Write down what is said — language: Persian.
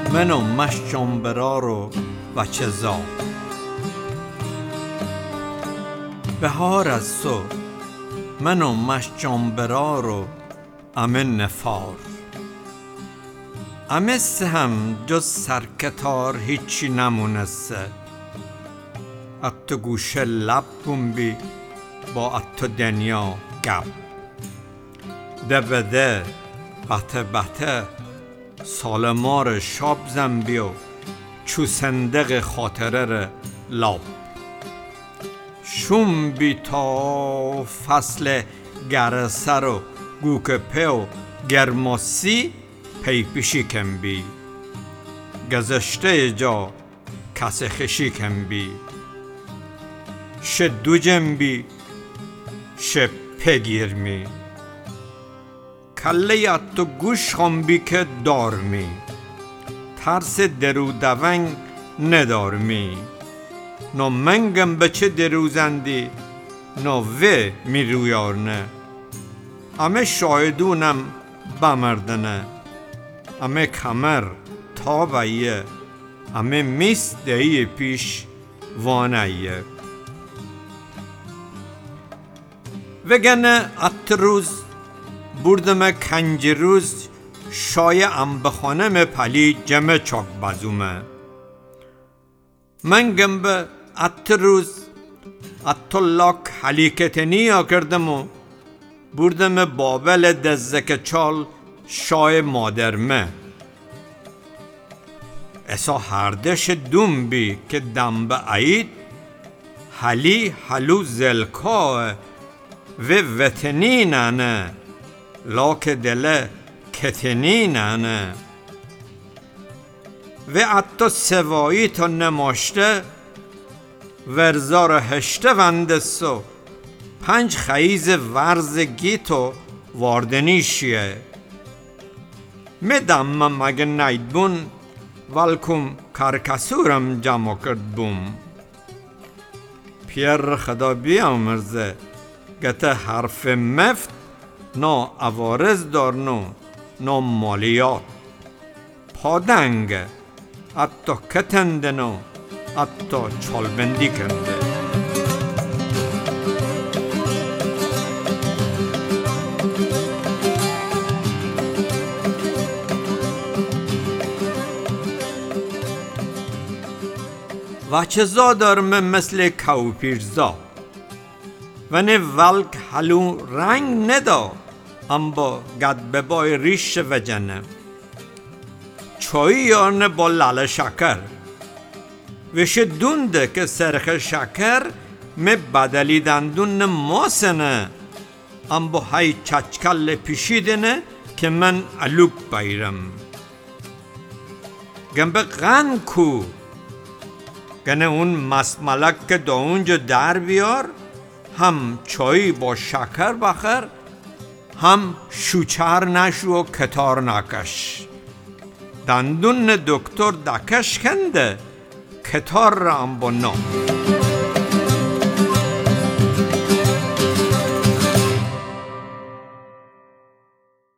منو مش جنبرارو و چه زا بهار از سو منو مش جنبرارو امه نفار امه هم جز سرکتار هیچی نمونسته اتو گوشه لب بومبی با اتو دنیا گب ده بده بته بته سالمار شاب زنبیو چو صندق خاطره ره لاب شوم بی تا فصل گرسه رو گوک پیو گرماسی پی پیشی کن بی گذشته جا کس خشی کن بی شه دو جنبی شه پگیر می کله اتو گوش خنبی که دار می ترس درو دونگ ندار می نو منگم بچه دروزندی نو وی می رویارنه امه شایدونم بمردنه امه کمر تا بایه امه میست دهی پیش وانایه وگنه ات روز بردم کنج روز شایه ام بخانه می پلی جمع چاک بزومه من گمبه ات روز اتو لاک حلیکتنی ها کردم و بردم بابل دزک چال شای مادرمه اسا هردش دوم بی که دم به عید حلی حلو زلکاه و وطنی نانه لاک دله کتنی نانه و اتو سوایی تا نماشته ورزار هشته وندستو 5 خیز ورز گیتو واردنیشیه میدم مگه نید بون ولکم کرکسورم جمع کرد بوم پیر خدا بیامرزه گته حرف مفت نا عوارض دارنو نا مالیات پادنگ اتو کتندنو اتو چالبندی کنده و چه زا دارم مثل کوپیرزا و نه ولک حلو رنگ ندا ام با گد ببای ریش و جنه چایی یارنه با لال شکر وش دونده که سرخ شکر می بدلی دندون ماسنه ام با های چچکل پیشیدنه که من علوک بایرم گمبه غن کو گنه اون مسملک که دا اونجا در بیار هم چای با شکر بخر هم شوچر نشو و کتار نکش دندون دکتر دکش کنده کتار را هم با نام